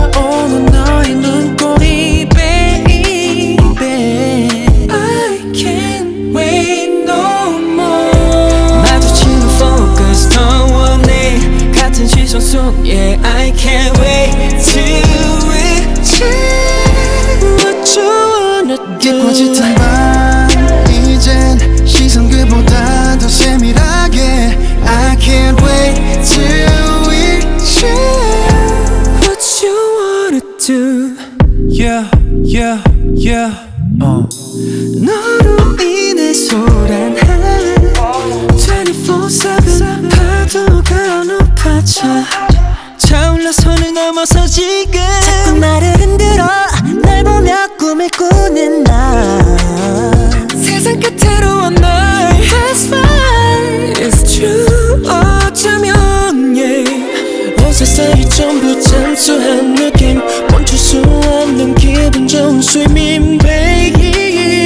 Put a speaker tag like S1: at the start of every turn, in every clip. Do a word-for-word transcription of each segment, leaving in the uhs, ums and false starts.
S1: 달아오는 너의 눈꼬리 baby I can't wait no more 마주치는 focus 더 원해 같은 시선 속에 I can't wait till reach what you wanna do
S2: 깊어지던 밤 이젠 시선 그보다 더 세밀하게 I can't wait till we share
S1: what you wanna do
S3: Yeah, yeah, yeah uh.
S1: 너로 인해 소란한 twenty-four seven 파도가 높아져 차올라 손을 넘어서 지금
S4: 자꾸 나를 흔들어 날 보며 꿈을 꾸는 나
S1: 세상 끝으로 온 널 That's fine It's true 어쩌면 yeah 온 세상이 전부 잠수한 느낌 멈출 수 없는 기분 좋은 스위밍 baby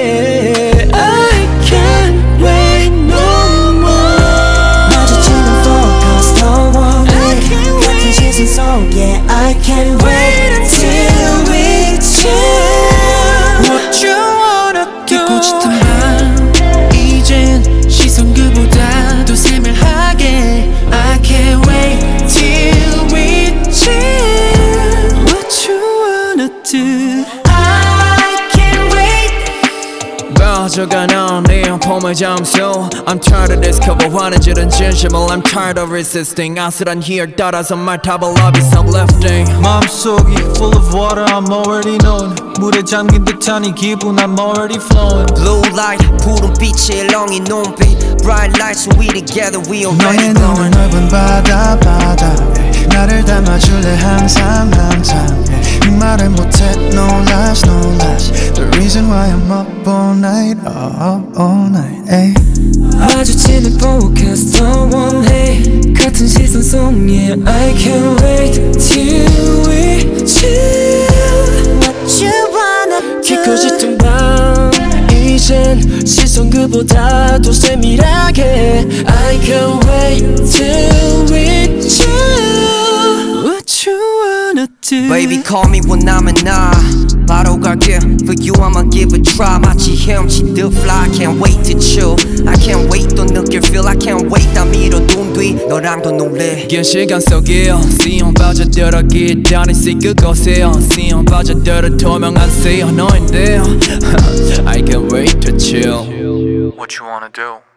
S1: I can't wait no more
S4: 마주치는 focus 더 원해 같은 시선 속에 I can't wait until we share
S1: What you wanna do
S2: 깊어지던
S1: 밤 이젠 시선 그보다 더 세밀하게 I can't wait till we share What you wanna do I can't wait
S3: 빠져가는 네 폼의 잠수 I'm tired of this cover 환해지는 진심을 I'm tired of resisting 아슬한 희열 따라서 말탑을 love is uplifting
S5: 마음속이 full of water I'm already knowing 물에 잠긴 듯한 이 기분 I'm already flowing
S6: Blue light 푸른 빛의 렁이 눈빛 Bright light so we together we already
S2: 너의 눈은
S6: glowing
S2: 넓은 바다 바다 나를 담아줄래 항상 항상 이 말을 못해 no lies no lies The reason why I'm up all night up all night ay.
S1: 마주치는 focus 더 원해 같은 시선 속에 I can't wait till we chill
S4: What you wanna do
S1: 깊어지던 밤 이젠 시선 그보다 더 세밀하게 I can't wait till we chill What you wanna do
S6: Baby call me 원하면 나 바로 갈게 For you I'ma give a try 마치 헤엄치듯 fly I can't wait to chill I can't wait 또 느낄 feel I can't wait 다 밀어둔 뒤 너랑도 놀래
S3: 긴 시간 속에 시험 빠져들어 기다린 시 그곳에 시험 빠져들어 투명한 시 너인데 I can't wait to chill
S7: What you wanna do?